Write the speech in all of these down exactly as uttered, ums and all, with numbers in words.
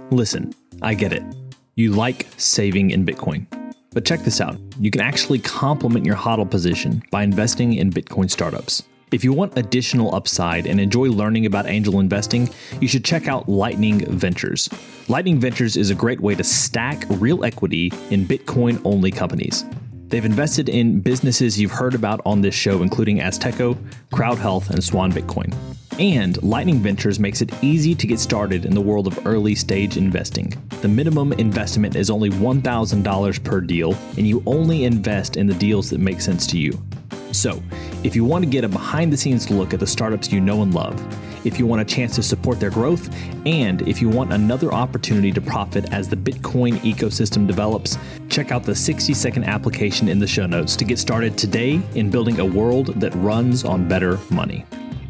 Listen, I get it. You like saving in Bitcoin. But check this out. You can actually complement your HODL position by investing in Bitcoin startups. If you want additional upside and enjoy learning about angel investing, you should check out Lightning Ventures. Lightning Ventures is a great way to stack real equity in Bitcoin-only companies. They've invested in businesses you've heard about on this show, including Azteco, Crowd Health, and Swan Bitcoin. And Lightning Ventures makes it easy to get started in the world of early stage investing. The minimum investment is only one thousand dollars per deal, and you only invest in the deals that make sense to you. So, if you want to get a behind-the-scenes look at the startups you know and love, if you want a chance to support their growth, and if you want another opportunity to profit as the Bitcoin ecosystem develops, check out the sixty-second application in the show notes to get started today in building a world that runs on better money.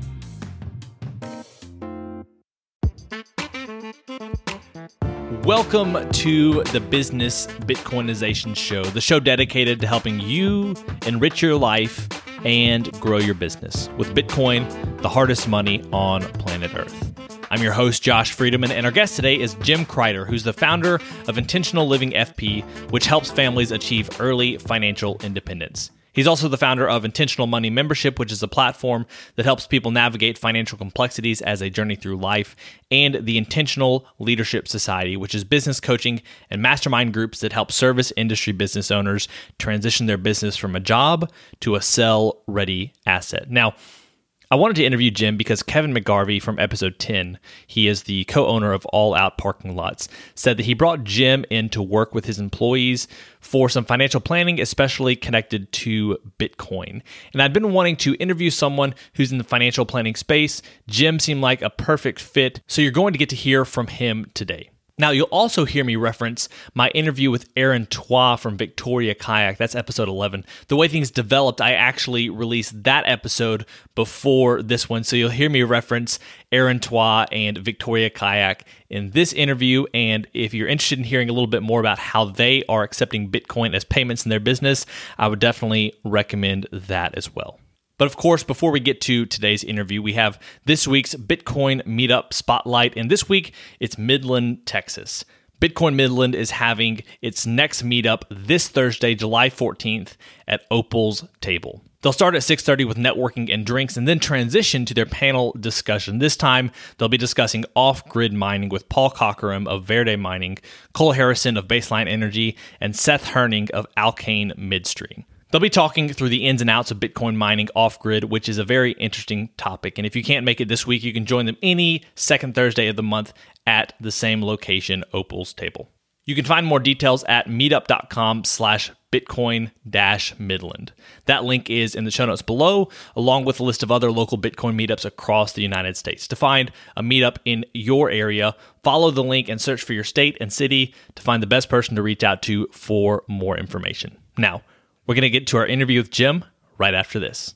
Welcome to the Business Bitcoinization Show, the show dedicated to helping you enrich your life and grow your business with Bitcoin, the hardest money on planet Earth. I'm your host, Josh Friedeman, and our guest today is Jim Crider, who's the founder of Intentional Living F P, which helps families achieve early financial independence. He's also the founder of Intentional Money Membership, which is a platform that helps people navigate financial complexities as they journey through life, and the Intentional Leadership Society, which is business coaching and mastermind groups that help service industry business owners transition their business from a job to a sell-ready asset. Now, I wanted to interview Jim because Kevin McGarvey from episode ten, he is the co-owner of All Out Parking Lots, said that he brought Jim in to work with his employees for some financial planning, especially connected to Bitcoin. And I'd been wanting to interview someone who's in the financial planning space. Jim seemed like a perfect fit, so you're going to get to hear from him today. Now, you'll also hear me reference my interview with Aaron Twa from Victoria Kayak. That's episode eleven. The way things developed, I actually released that episode before this one. So you'll hear me reference Aaron Twa and Victoria Kayak in this interview. And if you're interested in hearing a little bit more about how they are accepting Bitcoin as payments in their business, I would definitely recommend that as well. But of course, before we get to today's interview, we have this week's Bitcoin Meetup Spotlight. And this week, it's Midland, Texas. Bitcoin Midland is having its next meetup this Thursday, July fourteenth at Opal's Table. They'll start at six thirty with networking and drinks and then transition to their panel discussion. This time, they'll be discussing off-grid mining with Paul Cockeram of Verde Mining, Cole Harrison of Baseline Energy, and Seth Herning of Alkane Midstream. They'll be talking through the ins and outs of Bitcoin mining off-grid, which is a very interesting topic. And if you can't make it this week, you can join them any second Thursday of the month at the same location, Opal's Table. You can find more details at meetup.com slash Bitcoin dash Midland. That link is in the show notes below, along with a list of other local Bitcoin meetups across the United States. To find a meetup in your area, follow the link and search for your state and city to find the best person to reach out to for more information. Now, we're going to get to our interview with Jim right after this.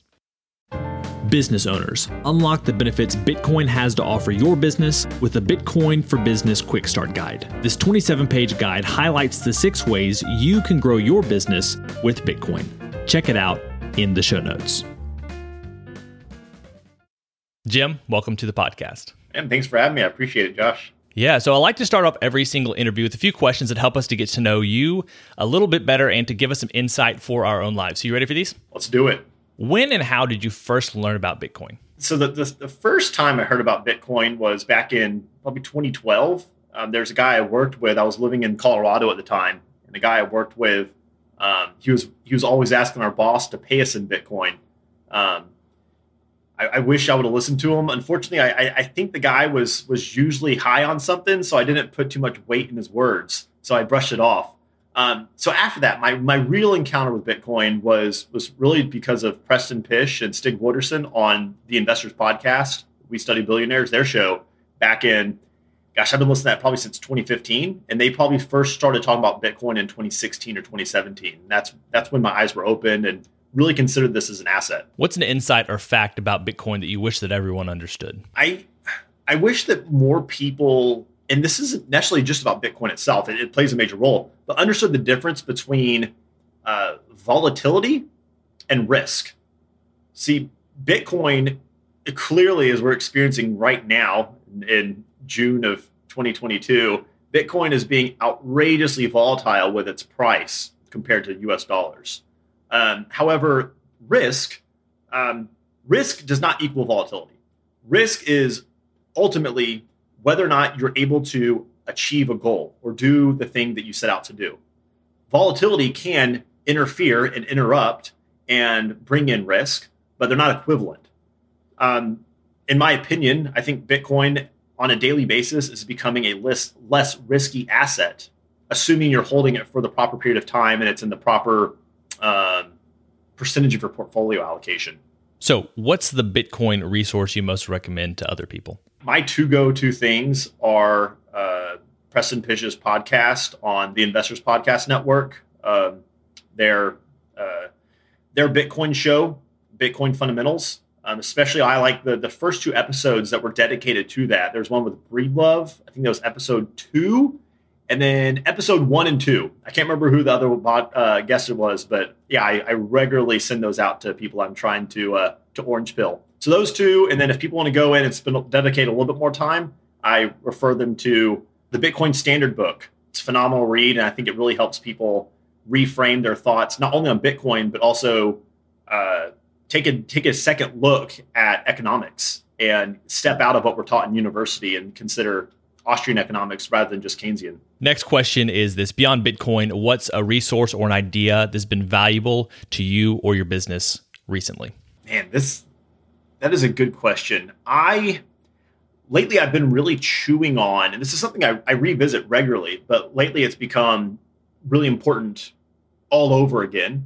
Business owners, unlock the benefits Bitcoin has to offer your business with the Bitcoin for Business Quick Start Guide. This twenty-seven page guide highlights the six ways you can grow your business with Bitcoin. Check it out in the show notes. Jim, welcome to the podcast. And thanks for having me. I appreciate it, Josh. Yeah, so I like to start off every single interview with a few questions that help us to get to know you a little bit better and to give us some insight for our own lives. So you ready for these? Let's do it. When and how did you first learn about Bitcoin? So the the, the first time I heard about Bitcoin was back in probably twenty twelve. Um, there's a guy I worked with. I was living in Colorado at the time. And the guy I worked with, um, he was he was always asking our boss to pay us in Bitcoin. Um I, I wish I would have listened to him. Unfortunately, I, I think the guy was was usually high on something, so I didn't put too much weight in his words. So I brushed it off. Um, so after that, my my real encounter with Bitcoin was was really because of Preston Pysh and Stig Wooderson on the Investors Podcast. We Study Billionaires, their show back in, gosh, I've been listening to that probably since twenty fifteen, and they probably first started talking about Bitcoin in twenty sixteen or twenty seventeen. That's that's when my eyes were opened and really considered this as an asset. What's an insight or fact about Bitcoin that you wish that everyone understood? I I wish that more people, and this isn't necessarily just about Bitcoin itself, it, it plays a major role, but understood the difference between uh, volatility and risk. See, Bitcoin, clearly, as we're experiencing right now in June of twenty twenty-two, Bitcoin is being outrageously volatile with its price compared to U S dollars. Um, however, risk, um, risk does not equal volatility. Risk is ultimately whether or not you're able to achieve a goal or do the thing that you set out to do. Volatility can interfere and interrupt and bring in risk, but they're not equivalent. Um, in my opinion, I think Bitcoin on a daily basis is becoming a less, less risky asset, assuming you're holding it for the proper period of time and it's in the proper um, percentage of your portfolio allocation. So what's the Bitcoin resource you most recommend to other people? My two go-to things are uh, Preston Pysh's podcast on the Investors Podcast Network. Um, their uh, their Bitcoin show, Bitcoin Fundamentals. Um, especially, I like the the first two episodes that were dedicated to that. There's one with Breedlove. I think that was episode two, and then episode one and two. I can't remember who the other uh, guest it was, but yeah, I, I regularly send those out to people I'm trying to uh, to orange pill. So those two, and then if people want to go in and spend, dedicate a little bit more time, I refer them to the Bitcoin Standard book. It's a phenomenal read, and I think it really helps people reframe their thoughts, not only on Bitcoin, but also uh, take a take a second look at economics and step out of what we're taught in university and consider Austrian economics rather than just Keynesian. Next question is this: beyond Bitcoin, what's a resource or an idea that's been valuable to you or your business recently? Man, this that is a good question. I lately I've been really chewing on, and this is something I, I revisit regularly, but lately it's become really important all over again.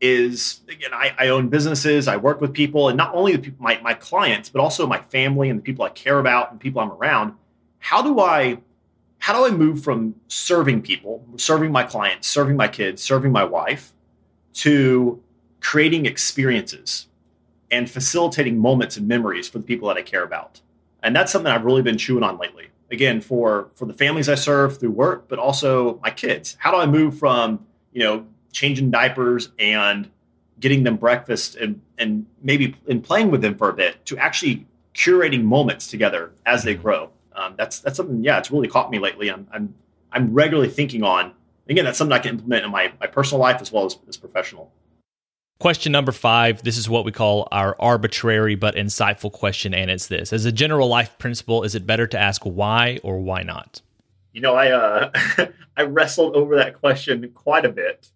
Is again, I, I own businesses, I work with people, and not only the people, my my clients, but also my family and the people I care about and people I'm around. How do I how do I move from serving people, serving my clients, serving my kids, serving my wife, to creating experiences and facilitating moments and memories for the people that I care about? And that's something I've really been chewing on lately. Again, for, for the families I serve through work, but also my kids. How do I move from, you know, changing diapers and getting them breakfast and, and maybe in playing with them for a bit to actually curating moments together as they grow? Um, that's that's something, yeah, it's really caught me lately. I'm I'm I'm regularly thinking on. Again, that's something I can implement in my, my personal life as well as, as professional. Question number five. This is what we call our arbitrary but insightful question, and it's this: as a general life principle, is it better to ask why or why not? You know, I uh, I wrestled over that question quite a bit,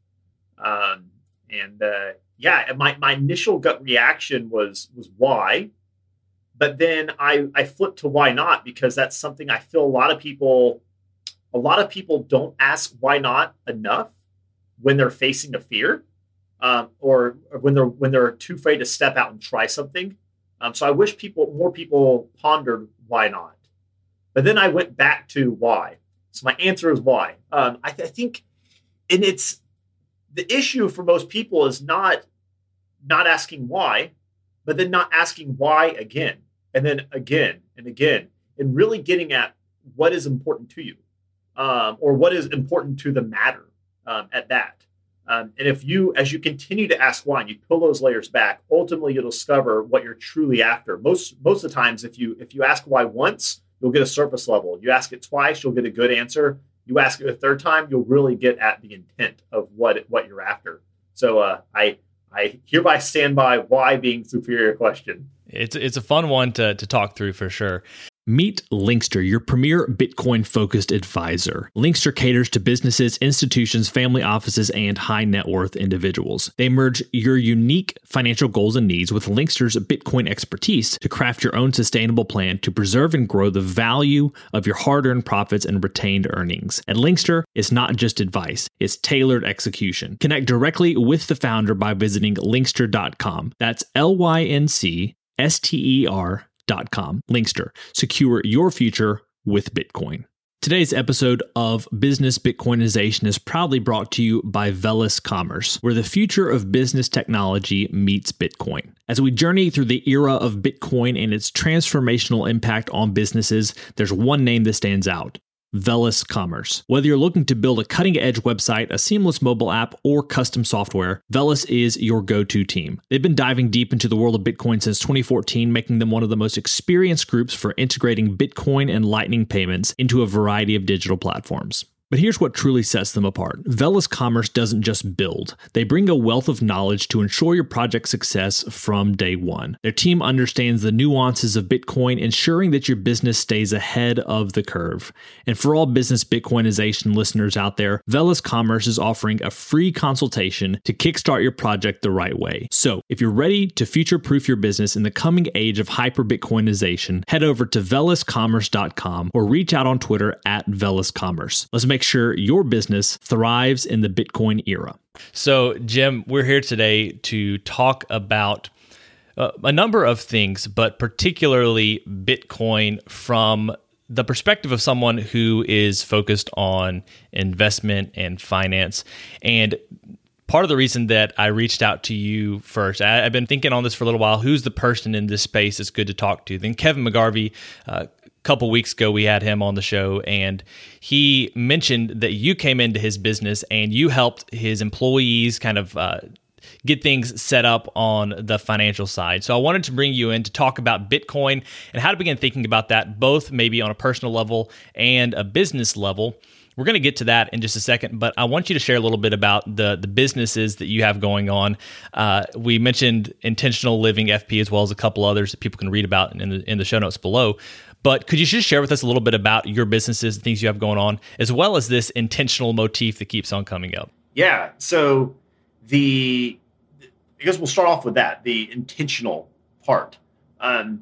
um, and uh, yeah, my my initial gut reaction was was why, but then I I flipped to why not, because that's something I feel a lot of people a lot of people don't ask why not enough when they're facing a fear. Um, or, or when they're when they're too afraid to step out and try something. Um, so I wish people more people pondered why not. But then I went back to why. So my answer is why. Um, I, th- I think, and it's the issue for most people is not not asking why, but then not asking why again, and then again and again, and really getting at what is important to you, um, or what is important to the matter um, at that. Um, and if you, as you continue to ask why, and you pull those layers back, ultimately you'll discover what you're truly after. Most most of the times, if you if you ask why once, you'll get a surface level. You ask it twice, you'll get a good answer. You ask it a third time, you'll really get at the intent of what what you're after. So uh, I I hereby stand by why being superior question. It's it's a fun one to to talk through for sure. Meet Linkster, your premier Bitcoin-focused advisor. Linkster caters to businesses, institutions, family offices, and high-net-worth individuals. They merge your unique financial goals and needs with Linkster's Bitcoin expertise to craft your own sustainable plan to preserve and grow the value of your hard-earned profits and retained earnings. At Linkster, it's not just advice, it's tailored execution. Connect directly with the founder by visiting linkster dot com. That's L Y N C S T E R dot com. Linkster. Secure your future with Bitcoin. Today's episode of Business Bitcoinization is proudly brought to you by Velis Commerce, where the future of business technology meets Bitcoin. As we journey through the era of Bitcoin and its transformational impact on businesses, there's one name that stands out: Velis Commerce. Whether you're looking to build a cutting-edge website, a seamless mobile app, or custom software, Velis is your go-to team. They've been diving deep into the world of Bitcoin since twenty fourteen, making them one of the most experienced groups for integrating Bitcoin and Lightning payments into a variety of digital platforms. But here's what truly sets them apart. Velis Commerce doesn't just build. They bring a wealth of knowledge to ensure your project's success from day one. Their team understands the nuances of Bitcoin, ensuring that your business stays ahead of the curve. And for all business Bitcoinization listeners out there, Velis Commerce is offering a free consultation to kickstart your project the right way. So if you're ready to future-proof your business in the coming age of hyper-Bitcoinization, head over to velis commerce dot com or reach out on Twitter at Velis Commerce. Let's make sure your business thrives in the Bitcoin era. So, Jim, we're here today to talk about uh, a number of things, but particularly Bitcoin from the perspective of someone who is focused on investment and finance. And part of the reason that I reached out to you first, I, I've been thinking on this for a little while, who's the person in this space that's good to talk to? Then Kevin McGarvey, uh, couple weeks ago, we had him on the show, and he mentioned that you came into his business and you helped his employees kind of uh, get things set up on the financial side. So I wanted to bring you in to talk about Bitcoin and how to begin thinking about that, both maybe on a personal level and a business level. We're going to get to that in just a second, but I want you to share a little bit about the the businesses that you have going on. Uh, we mentioned Intentional Living F P as well as a couple others that people can read about in the, in the show notes below. But could you just share with us a little bit about your businesses and things you have going on, as well as this intentional motif that keeps on coming up? Yeah. So the, I guess we'll start off with that, the intentional part. Um,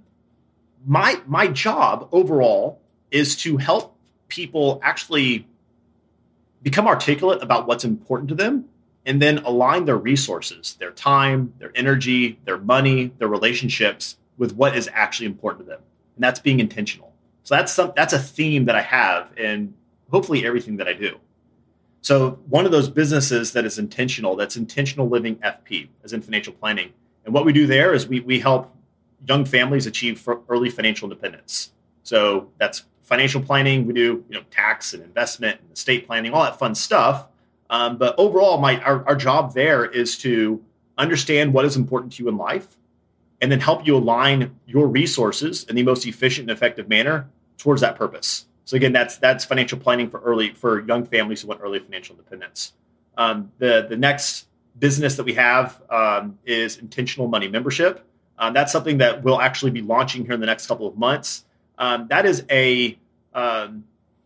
my my job overall is to help people actually become articulate about what's important to them, and then align their resources, their time, their energy, their money, their relationships with what is actually important to them. And that's being intentional. So that's some, that's a theme that I have in hopefully everything that I do. So one of those businesses that is intentional, that's Intentional Living F P, as in financial planning. And what we do there is we we help young families achieve early financial independence. So that's financial planning. We do you know tax and investment and estate planning, all that fun stuff. Um, but overall, my our, our job there is to understand what is important to you in life, and then help you align your resources in the most efficient and effective manner towards that purpose. So again, that's that's financial planning for early for young families who want early financial independence. Um, the the next business that we have um, is Intentional Money Membership. Um, that's something that we'll actually be launching here in the next couple of months. Um, that is a um,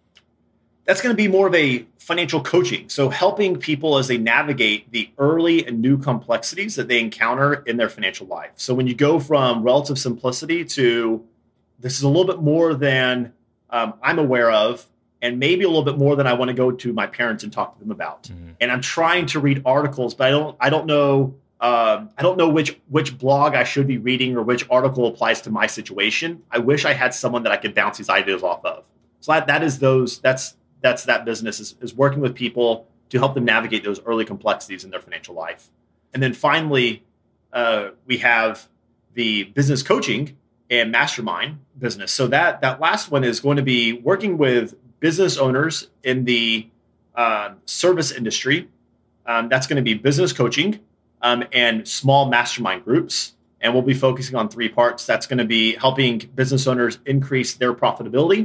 that's going to be more of a financial coaching. So helping people as they navigate the early and new complexities that they encounter in their financial life. So when you go from relative simplicity to this is a little bit more than um, I'm aware of, and maybe a little bit more than I want to go to my parents and talk to them about. Mm-hmm. And I'm trying to read articles, but I don't I don't know um, I don't know which which blog I should be reading or which article applies to my situation. I wish I had someone that I could bounce these ideas off of. So that, that is those that's That's that business is, is working with people to help them navigate those early complexities in their financial life. And then finally, uh, we have the business coaching and mastermind business. So that that last one is going to be working with business owners in the uh, service industry. Um, that's going to be business coaching um, and small mastermind groups. And we'll be focusing on three parts. That's going to be helping business owners increase their profitability,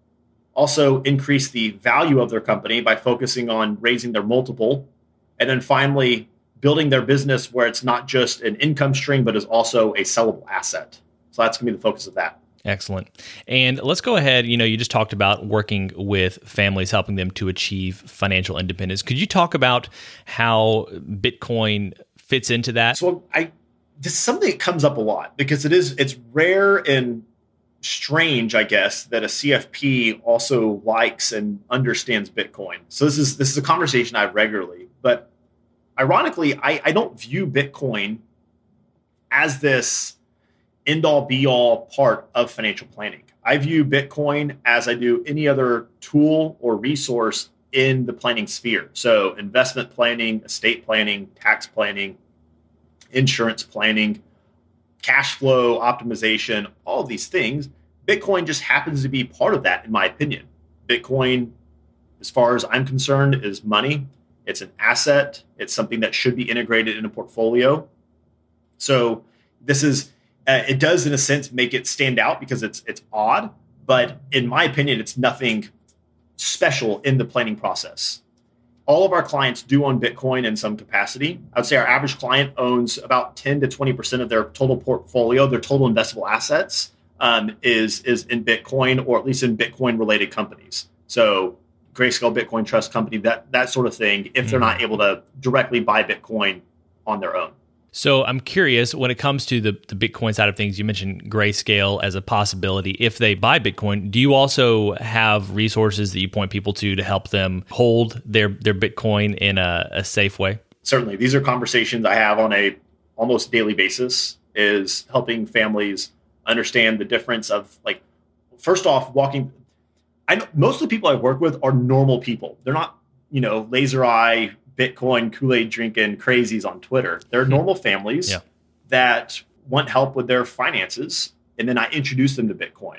also increase the value of their company by focusing on raising their multiple, and then finally building their business where it's not just an income stream, but is also a sellable asset. So that's going to be the focus of that. Excellent. And let's go ahead. You know, you just talked about working with families, helping them to achieve financial independence. Could you talk about how Bitcoin fits into that? So I, this is something that comes up a lot because it is, it's rare and strange, I guess, that a C F P also likes and understands Bitcoin. So this is this is a conversation I have regularly. But ironically, I, I don't view Bitcoin as this end-all be-all part of financial planning. I view Bitcoin as I do any other tool or resource in the planning sphere. So investment planning, estate planning, tax planning, insurance planning, cash flow optimization, all of these things. Bitcoin just happens to be part of that, in my opinion. Bitcoin, as far as I'm concerned, is money. It's an asset. It's something that should be integrated in a portfolio. So this is, uh, it does in a sense make it stand out because it's it's odd, but in my opinion, it's nothing special in the planning process. All of our clients do own Bitcoin in some capacity. I would say our average client owns about ten to twenty percent of their total portfolio, their total investable assets um, is, is in Bitcoin, or at least in Bitcoin related companies. So Grayscale Bitcoin Trust Company, that that sort of thing, if they're not able to directly buy Bitcoin on their own. So I'm curious, when it comes to the, the Bitcoin side of things, you mentioned Grayscale as a possibility. If they buy Bitcoin, do you also have resources that you point people to to help them hold their, their Bitcoin in a, a safe way? Certainly. These are conversations I have on a almost daily basis, is helping families understand the difference of, like, first off, walking. I know most of the people I work with are normal people. They're not, you know, laser eye, Bitcoin, Kool-Aid drinking crazies on Twitter. They're normal families yeah. that want help with their finances. And then I introduce them to Bitcoin.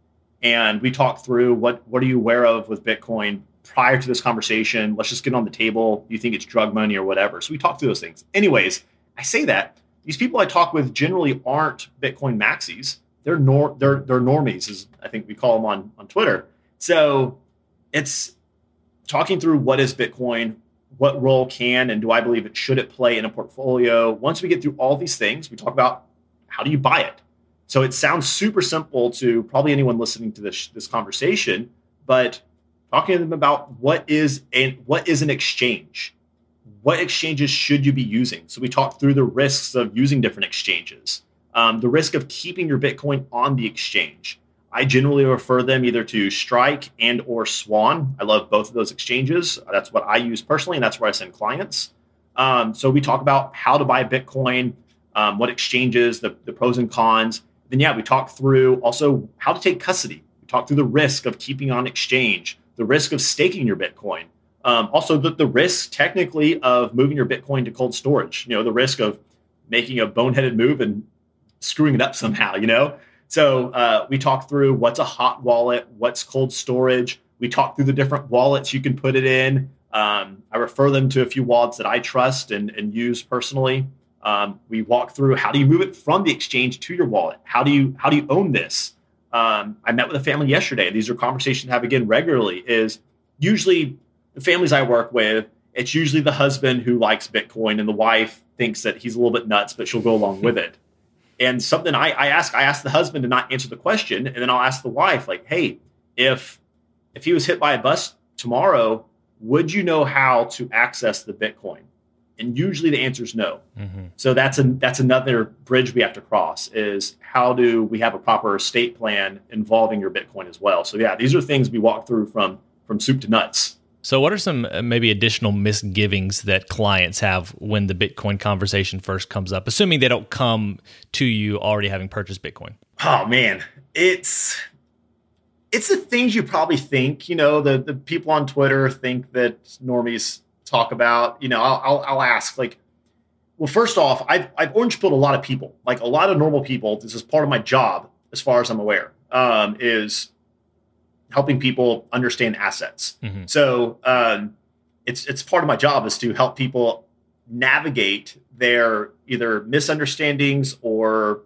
And we talk through what, what are you aware of with Bitcoin prior to this conversation? Let's just get on the table. You think it's drug money or whatever. So we talk through those things. Anyways, I say that these people I talk with generally aren't Bitcoin maxis. They're nor they're they're normies, as I think we call them on, on Twitter. So it's talking through what is Bitcoin, what role can and do I believe it should it play in a portfolio. Once we get through all these things, we talk about how do you buy it. So it sounds super simple to probably anyone listening to this this conversation, but talking to them about what is a what is an exchange, what exchanges should you be using. So we talk through the risks of using different exchanges, um, the risk of keeping your Bitcoin on the exchange. I generally refer them either to Strike and or Swan. I love both of those exchanges. That's what I use personally, and that's where I send clients. Um, so we talk about how to buy Bitcoin, um, what exchanges, the, the pros and cons. Then, yeah, we talk through also how to take custody. We talk through the risk of keeping on exchange, the risk of staking your Bitcoin. Um, also, the, the risk technically of moving your Bitcoin to cold storage, you know, the risk of making a boneheaded move and screwing it up somehow, you know? So uh, we talk through what's a hot wallet, what's cold storage. We talk through the different wallets you can put it in. Um, I refer them to a few wallets that I trust and, and use personally. Um, we walk through how do you move it from the exchange to your wallet? How do you how do you own this? Um, I met with a family yesterday. These are conversations I have again regularly. Is usually the families I work with, it's usually the husband who likes Bitcoin and the wife thinks that he's a little bit nuts, but she'll go along with it. And something I, I ask, I ask the husband to not answer the question, and then I'll ask the wife, like, "Hey, if if he was hit by a bus tomorrow, would you know how to access the Bitcoin?" And usually the answer is no. Mm-hmm. So that's a that's another bridge we have to cross. Is how do we have a proper estate plan involving your Bitcoin as well? So yeah, these are things we walk through from from soup to nuts. So what are some uh, maybe additional misgivings that clients have when the Bitcoin conversation first comes up, assuming they don't come to you already having purchased Bitcoin? Oh, man, it's it's the things you probably think, you know, the, the people on Twitter think that normies talk about. You know, I'll, I'll, I'll ask, like, well, first off, I've, I've orange pilled a lot of people, like a lot of normal people. This is part of my job, as far as I'm aware, um, is helping people understand assets. Mm-hmm. So um, it's it's part of my job is to help people navigate their either misunderstandings or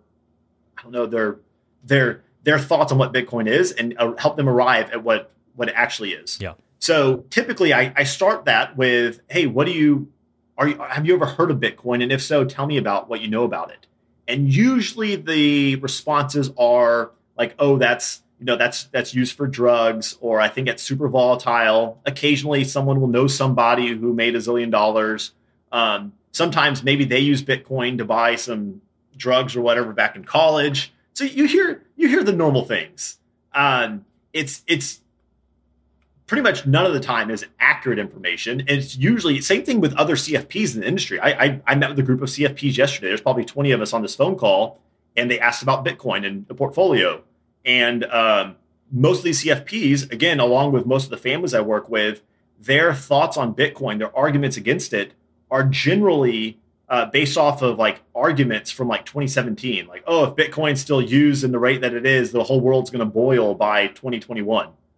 I don't know their their their thoughts on what Bitcoin is, and uh, help them arrive at what what it actually is. Yeah. So typically, I, I start that with, "Hey, what do you are you have you ever heard of Bitcoin? And if so, tell me about what you know about it." And usually the responses are like, "Oh, that's." You know, that's that's used for drugs, or I think it's super volatile. Occasionally, someone will know somebody who made a zillion dollars. Um, sometimes maybe they use Bitcoin to buy some drugs or whatever back in college. So you hear you hear the normal things. Um, it's it's pretty much none of the time is accurate information. And it's usually same thing with other C F Ps in the industry. I, I I met with a group of C F Ps yesterday. There's probably twenty of us on this phone call, and they asked about Bitcoin and the portfolio. And um, most of these C F Ps, again, along with most of the families I work with, their thoughts on Bitcoin, their arguments against it are generally uh, based off of like arguments from like twenty seventeen. Like, oh, if Bitcoin's still used in the rate that it is, the whole world's going to boil by twenty twenty-one.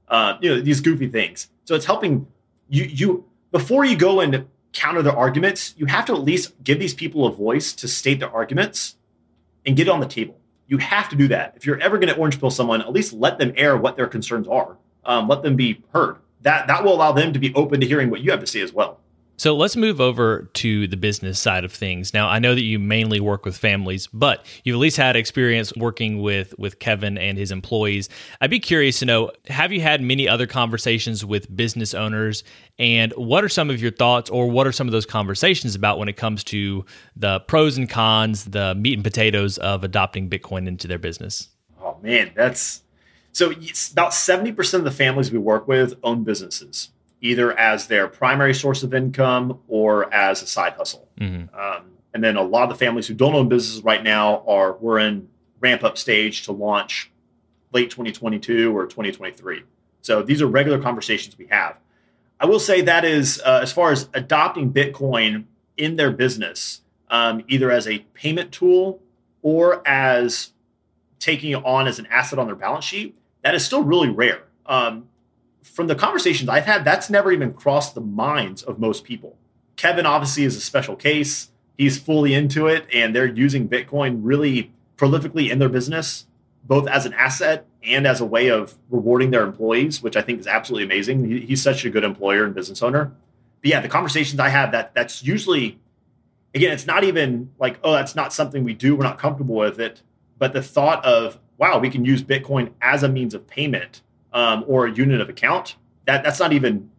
uh, you know, these goofy things. So it's helping you, you before you go and counter their arguments, you have to at least give these people a voice to state their arguments and get it on the table. You have to do that. If you're ever going to orange pill someone, at least let them air what their concerns are. Um, let them be heard. That that will allow them to be open to hearing what you have to say as well. So let's move over to the business side of things. Now, I know that you mainly work with families, but you've at least had experience working with, with Kevin and his employees. I'd be curious to know, have you had many other conversations with business owners? And what are some of your thoughts, or what are some of those conversations about when it comes to the pros and cons, the meat and potatoes of adopting Bitcoin into their business? Oh, man, that's so it's about seventy percent of the families we work with own businesses, either as their primary source of income or as a side hustle. Mm-hmm. Um, and then a lot of the families who don't own businesses right now are we're in ramp up stage to launch late twenty twenty-two or twenty twenty-three. So these are regular conversations we have. I will say that is uh, as far as adopting Bitcoin in their business, um, either as a payment tool or as taking it on as an asset on their balance sheet, that is still really rare. Um, From the conversations I've had, that's never even crossed the minds of most people. Kevin obviously is a special case. He's fully into it, and they're using Bitcoin really prolifically in their business, both as an asset and as a way of rewarding their employees, which I think is absolutely amazing. He, he's such a good employer and business owner. But yeah, the conversations I have, that that's usually, again, it's not even like, oh, that's not something we do, we're not comfortable with it. But the thought of, wow, we can use Bitcoin as a means of payment Um, or a unit of account, that that's not even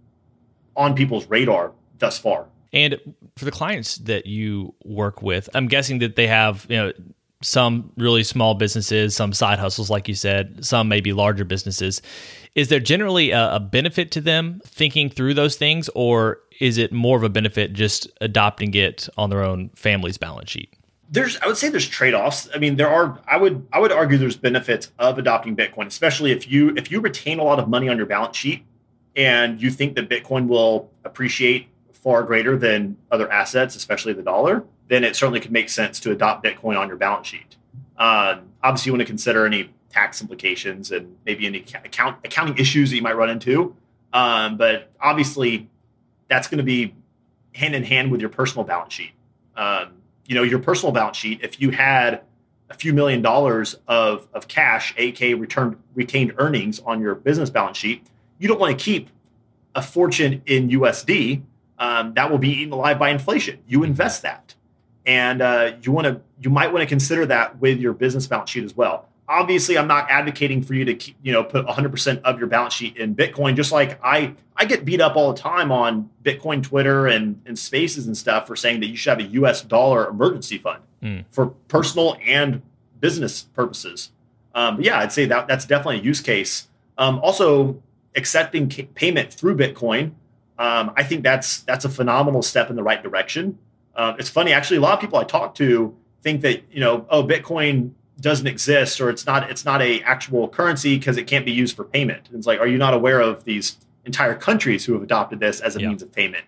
on people's radar thus far. And for the clients that you work with, I'm guessing that they have, you know, some really small businesses, some side hustles, like you said, some maybe larger businesses. Is there generally a, a benefit to them thinking through those things, or is it more of a benefit just adopting it on their own family's balance sheet? There's, I would say there's trade-offs. I mean, there are, I would, I would argue there's benefits of adopting Bitcoin, especially if you, if you retain a lot of money on your balance sheet and you think that Bitcoin will appreciate far greater than other assets, especially the dollar, then it certainly could make sense to adopt Bitcoin on your balance sheet. Um, obviously, you want to consider any tax implications and maybe any account accounting issues that you might run into. Um, but obviously, that's going to be hand in hand with your personal balance sheet. Um, You know, your personal balance sheet, if you had a few million dollars of, of cash, aka returned retained earnings on your business balance sheet, you don't want to keep a fortune in U S D. Um, that will be eaten alive by inflation. You invest that. And uh, you want to, you might want to consider that with your business balance sheet as well. Obviously, I'm not advocating for you to keep, you know, put one hundred percent of your balance sheet in Bitcoin. Just like I, I get beat up all the time on Bitcoin Twitter and, and spaces and stuff for saying that you should have a U S dollar emergency fund mm. for personal and business purposes. Um, but yeah, I'd say that that's definitely a use case. Um, also, accepting ca- payment through Bitcoin, um, I think that's that's a phenomenal step in the right direction. Uh, it's funny, actually, a lot of people I talk to think that, you know, oh, Bitcoin doesn't exist, or it's not it's not a actual currency because it can't be used for payment. It's like, are you not aware of these entire countries who have adopted this as a yeah. means of payment?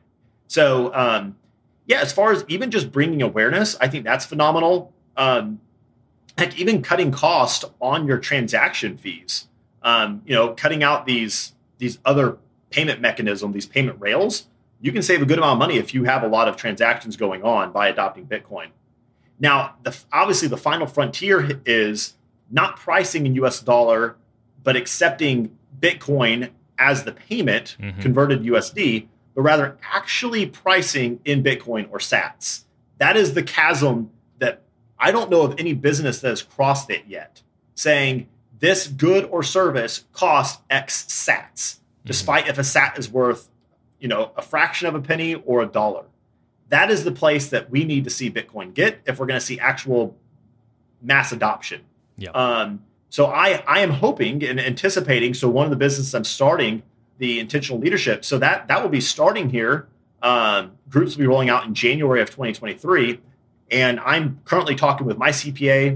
So um, yeah, as far as even just bringing awareness, I think that's phenomenal. Um, heck, even cutting cost on your transaction fees, um, you know, cutting out these these other payment mechanisms, these payment rails, you can save a good amount of money if you have a lot of transactions going on by adopting Bitcoin. Now, the, obviously, the final frontier is not pricing in U S dollar, but accepting Bitcoin as the payment mm-hmm. converted U S D, but rather actually pricing in Bitcoin or sats. That is the chasm that I don't know of any business that has crossed it yet, saying this good or service costs X sats, mm-hmm. despite if a sat is worth, you know, a fraction of a penny or a dollar. That is the place that we need to see Bitcoin get if we're going to see actual mass adoption. Yeah. Um, so I, I am hoping and anticipating. So one of the businesses I'm starting, the Intentional Leadership, so that that will be starting here. Um, groups will be rolling out in January of twenty twenty-three. And I'm currently talking with my C P A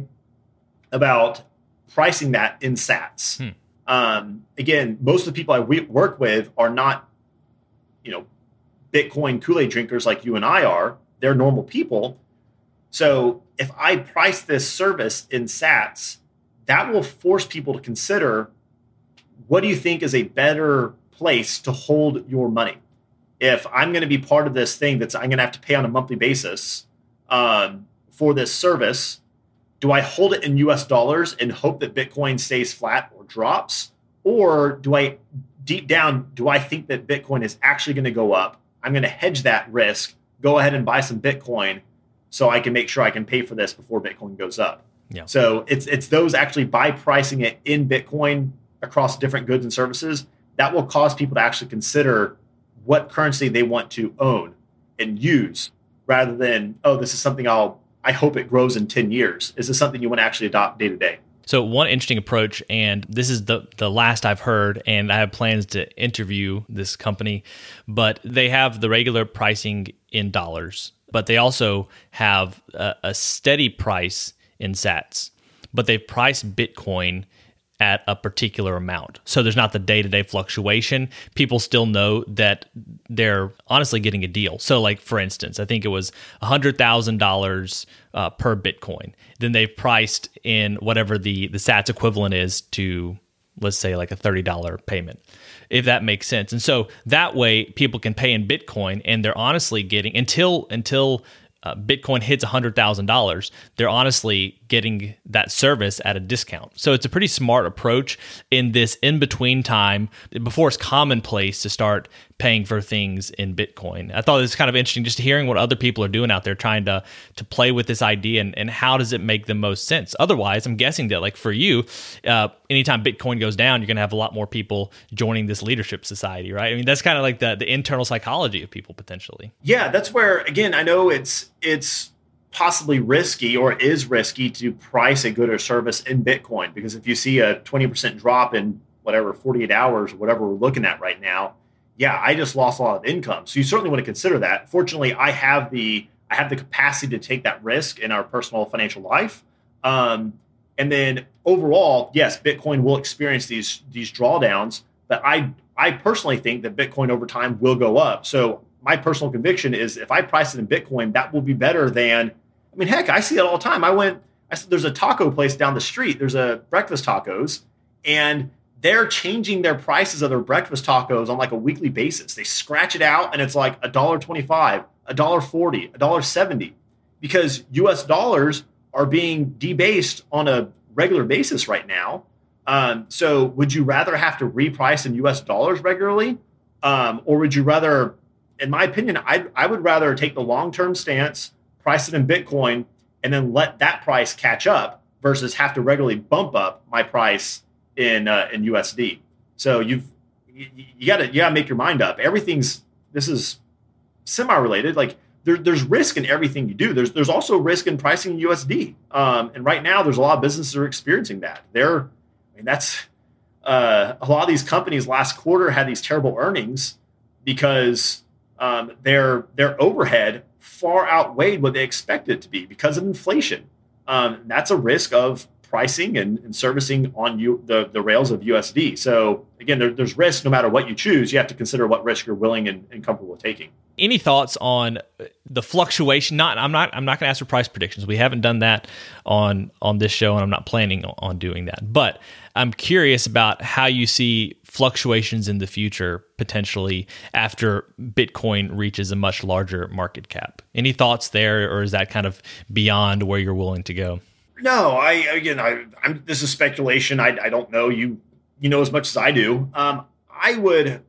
about pricing that in sats. Hmm. Um, again, most of the people I work with are not, you know, Bitcoin Kool-Aid drinkers like you and I are. They're normal people. So if I price this service in sats, that will force people to consider what do you think is a better place to hold your money? If I'm going to be part of this thing that's I'm going to have to pay on a monthly basis um, for this service, do I hold it in U S dollars and hope that Bitcoin stays flat or drops? Or do I, deep down, do I think that Bitcoin is actually going to go up? I'm going to hedge that risk, go ahead and buy some Bitcoin so I can make sure I can pay for this before Bitcoin goes up. Yeah. So it's it's those actually by pricing it in Bitcoin across different goods and services that will cause people to actually consider what currency they want to own and use, rather than, oh, this is something I'll I hope it grows in ten years. Is this something you want to actually adopt day to day? So one interesting approach, and this is the the last I've heard, and I have plans to interview this company, but they have the regular pricing in dollars, but they also have a, a steady price in sats, but they've priced Bitcoin at a particular amount. So there's not the day-to-day fluctuation. People still know that they're honestly getting a deal. So like, for instance, I think it was one hundred thousand dollars uh, per Bitcoin. Then they've priced in whatever the, the sats equivalent is to, let's say, like a thirty dollars payment, if that makes sense. And so that way people can pay in Bitcoin, and they're honestly getting, until until Uh, Bitcoin hits one hundred thousand dollars, they're honestly getting that service at a discount. So it's a pretty smart approach in this in-between time before it's commonplace to start paying for things in Bitcoin. I thought it was kind of interesting just hearing what other people are doing out there, trying to to play with this idea, and, and how does it make the most sense. Otherwise, I'm guessing that, like for you, uh, anytime Bitcoin goes down, you're going to have a lot more people joining this leadership society, right? I mean, that's kind of like the, the internal psychology of people potentially. Yeah, that's where, again, I know it's it's possibly risky, or it is risky, to price a good or service in Bitcoin, because if you see a twenty percent drop in whatever forty-eight hours or whatever we're looking at right now, yeah, I just lost a lot of income. So you certainly want to consider that. Fortunately, I have the I have the capacity to take that risk in our personal financial life. Um, and then overall, yes, Bitcoin will experience these these drawdowns, but I I personally think that Bitcoin over time will go up. So my personal conviction is, if I price it in Bitcoin, that will be better than, I mean, heck, I see it all the time. I went, I said, there's a taco place down the street. There's a breakfast tacos, and they're changing their prices of their breakfast tacos on like a weekly basis. They scratch it out, and it's like a dollar twenty-five, a dollar forty, a dollar seventy, because U S dollars are being debased on a regular basis right now. Um, so would you rather have to reprice in U S dollars regularly? Um, or would you rather, in my opinion, I I would rather take the long-term stance, price it in Bitcoin, and then let that price catch up versus have to regularly bump up my price in uh, in U S D. So you've you, you got to you got to make your mind up. Everything's this is semi-related. Like there, there's risk in everything you do. There's there's also risk in pricing in U S D. Um, and right now, there's a lot of businesses that are experiencing that. They're I mean that's uh, a lot of these companies last quarter had these terrible earnings because um, their their overhead far outweighed what they expected it to be because of inflation. Um, that's a risk of pricing and, and servicing on you, the, the rails of U S D. So again, there, there's risk no matter what you choose. You have to consider what risk you're willing and, and comfortable with taking. Any thoughts on the fluctuation? Not, I'm not, I'm not going to ask for price predictions. We haven't done that on on this show, and I'm not planning on doing that. But I'm curious about how you see fluctuations in the future potentially after Bitcoin reaches a much larger market cap. Any thoughts there, or is that kind of beyond where you're willing to go? No, I again, I, I'm. This is speculation. I, I don't know. You, you know as much as I do. Um, I would.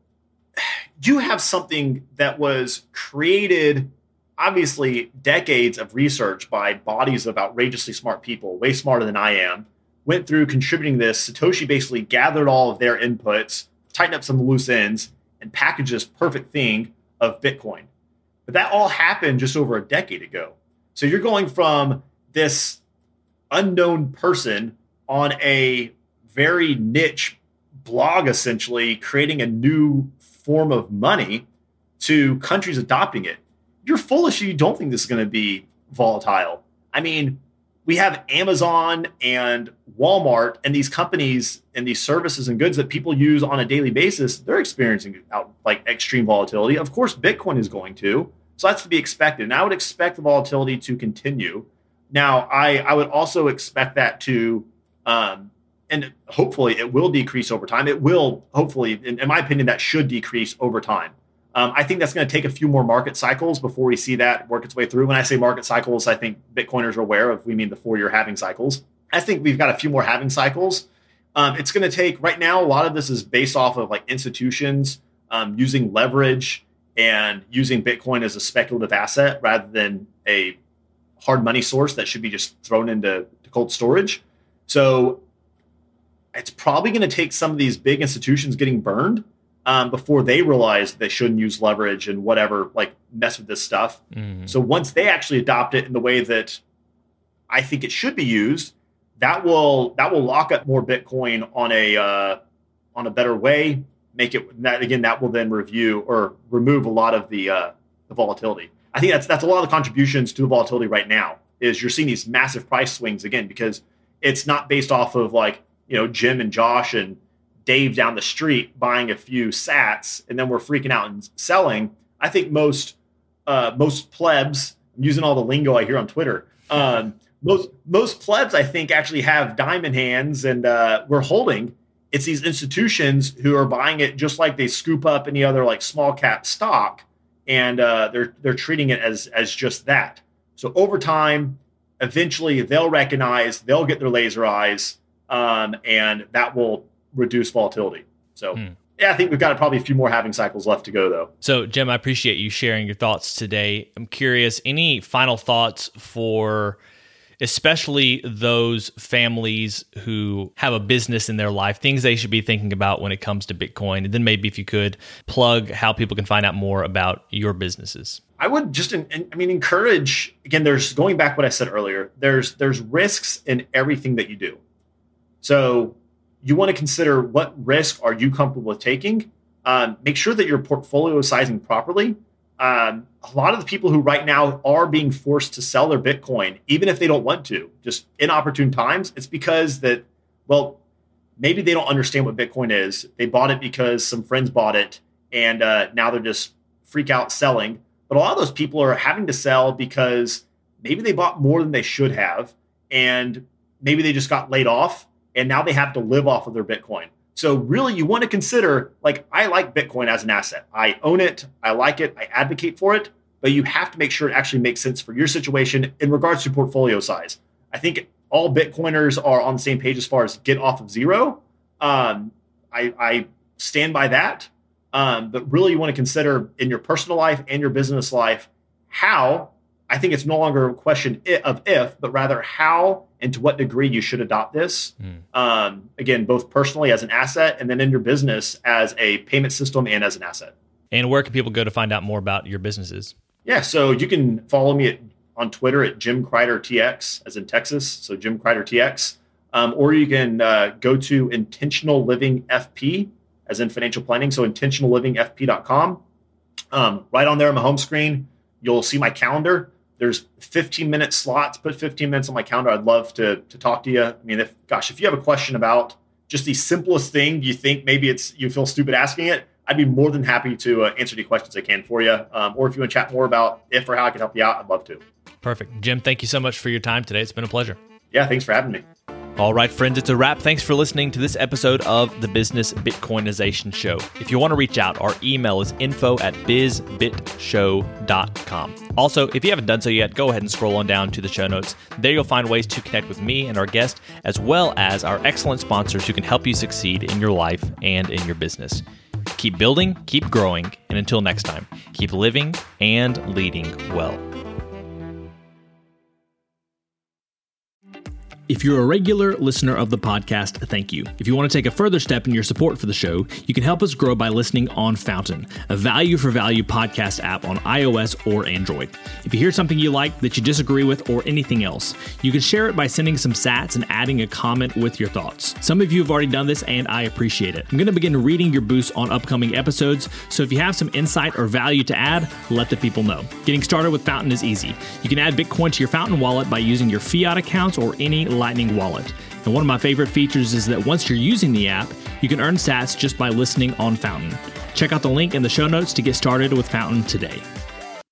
You have something that was created, obviously, decades of research by bodies of outrageously smart people, way smarter than I am. Went through contributing this. Satoshi basically gathered all of their inputs, tightened up some loose ends, and packaged this perfect thing of Bitcoin. But that all happened just over a decade ago. So you're going from this unknown person on a very niche blog, essentially creating a new form of money, to countries adopting it. You're foolish if you don't think this is going to be volatile. I mean, we have Amazon and Walmart and these companies and these services and goods that people use on a daily basis. They're experiencing out like extreme volatility. Of course, Bitcoin is going to. So that's to be expected. And I would expect the volatility to continue. Now, I, I would also expect that to um, and hopefully it will decrease over time. It will, hopefully, in, in my opinion, that should decrease over time. Um, I think that's going to take a few more market cycles before we see that work its way through. When I say market cycles, I think Bitcoiners are aware of, we mean the four-year halving cycles. I think we've got a few more halving cycles. Um, it's going to take, right now, a lot of this is based off of like institutions um, using leverage and using Bitcoin as a speculative asset rather than a hard money source that should be just thrown into cold storage. So it's probably going to take some of these big institutions getting burned um, before they realize they shouldn't use leverage and whatever, like mess with this stuff. Mm-hmm. So once they actually adopt it in the way that I think it should be used, that will that will lock up more Bitcoin on a uh, on a better way. Make it that again that will then review or remove a lot of the uh, the volatility. I think that's that's a lot of the contributions to the volatility right now. Is you're seeing these massive price swings again because it's not based off of like you know Jim and Josh and Dave down the street buying a few sats and then we're freaking out and selling. I think most uh, most plebs, I'm using all the lingo I hear on Twitter. Um, most most plebs I think actually have diamond hands and uh, we're holding. It's these institutions who are buying it just like they scoop up any other like small cap stock, and uh, they're they're treating it as as just that. So over time, eventually they'll recognize, they'll get their laser eyes, um, and that will reduce volatility. So hmm. yeah, I think we've got probably a few more halving cycles left to go, though. So Jim, I appreciate you sharing your thoughts today. I'm curious, any final thoughts for especially those families who have a business in their life, things they should be thinking about when it comes to Bitcoin? And then maybe if you could plug how people can find out more about your businesses. I would just, I mean, encourage, again, there's going back what I said earlier, there's there's risks in everything that you do. So you want to consider what risk are you comfortable with taking. Um, make sure that your portfolio is sizing properly. Um, a lot of the people who right now are being forced to sell their Bitcoin, even if they don't want to, just inopportune times, it's because that, well, maybe they don't understand what Bitcoin is. They bought it because some friends bought it, and uh, now they're just freak out selling. But a lot of those people are having to sell because maybe they bought more than they should have, and maybe they just got laid off, and now they have to live off of their Bitcoin. So really, you want to consider, like, I like Bitcoin as an asset. I own it. I like it. I advocate for it. But you have to make sure it actually makes sense for your situation in regards to portfolio size. I think all Bitcoiners are on the same page as far as get off of zero. Um, I, I stand by that. Um, but really, you want to consider in your personal life and your business life how. I think it's no longer a question of if, but rather how and to what degree you should adopt this. Mm. Um, again, both personally as an asset and then in your business as a payment system and as an asset. And where can people go to find out more about your businesses? Yeah, so you can follow me at, on Twitter at Jim Kreider T X, as in Texas, so Jim Kreider T X. Um, or you can uh, go to Intentional Living F P, as in financial planning, so intentional living f p dot com. Um, right on there on my home screen, you'll see my calendar. There's fifteen minute slots. Put fifteen minutes on my calendar. I'd love to to talk to you. I mean, if gosh, if you have a question about just the simplest thing, you think maybe it's you feel stupid asking it, I'd be more than happy to uh, answer any questions I can for you. Um, or if you want to chat more about if or how I can help you out, I'd love to. Perfect. Jim, thank you so much for your time today. It's been a pleasure. Yeah, thanks for having me. All right, friends, it's a wrap. Thanks for listening to this episode of the Business Bitcoinization Show. If you want to reach out, our email is info at biz bit show dot com. Also, if you haven't done so yet, go ahead and scroll on down to the show notes. There you'll find ways to connect with me and our guest, as well as our excellent sponsors who can help you succeed in your life and in your business. Keep building, keep growing, and until next time, keep living and leading well. If you're a regular listener of the podcast, thank you. If you want to take a further step in your support for the show, you can help us grow by listening on Fountain, a value-for-value podcast app on iOS or Android. If you hear something you like that you disagree with or anything else, you can share it by sending some sats and adding a comment with your thoughts. Some of you have already done this, and I appreciate it. I'm going to begin reading your boosts on upcoming episodes, so if you have some insight or value to add, let the people know. Getting started with Fountain is easy. You can add Bitcoin to your Fountain wallet by using your fiat accounts or any Lightning wallet. And one of my favorite features is that once you're using the app, you can earn sats just by listening on Fountain. Check out the link in the show notes to get started with Fountain today.